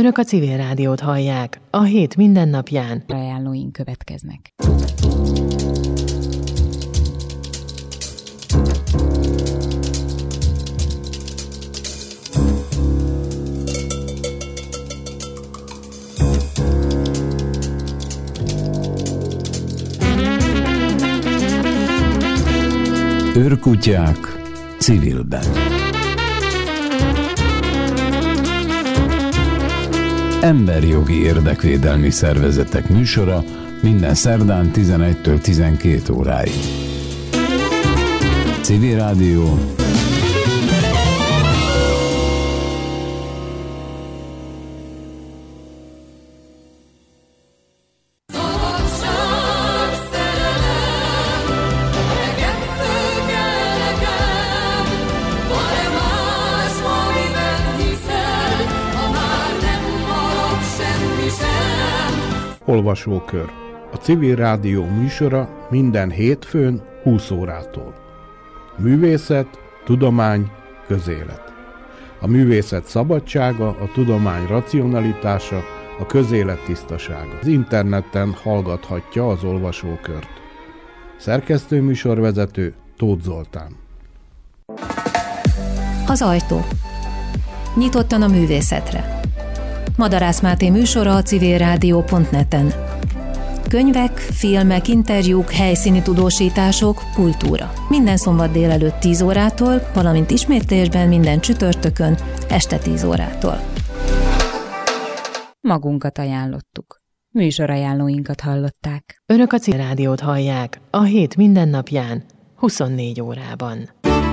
Önök a Civil Rádiót hallják, a hét mindennapján. Ajánlóink következnek. Őrkutyák civilben. Emberjogi érdekvédelmi szervezetek műsora minden szerdán 11-től 12 óráig. Civil Rádió. Olvasókör. A Civil Rádió műsora minden hétfőn 20 órától. Művészet, tudomány, közélet. A művészet szabadsága, a tudomány racionalitása, a közélet tisztasága. Az interneten hallgathatja az olvasókört. Szerkesztő műsorvezető Tóth Zoltán. Az ajtó. Nyitottan a művészetre. Madarász Máté műsora a civilrádió.net-en. Könyvek, filmek, interjúk, helyszíni tudósítások, kultúra. Minden szombat délelőtt 10 órától, valamint ismétlésben minden csütörtökön este 10 órától. Magunkat ajánlottuk. Műsorajánlóinkat hallották. Önök a Civil Rádiót hallják, a hét mindennapján, 24 órában.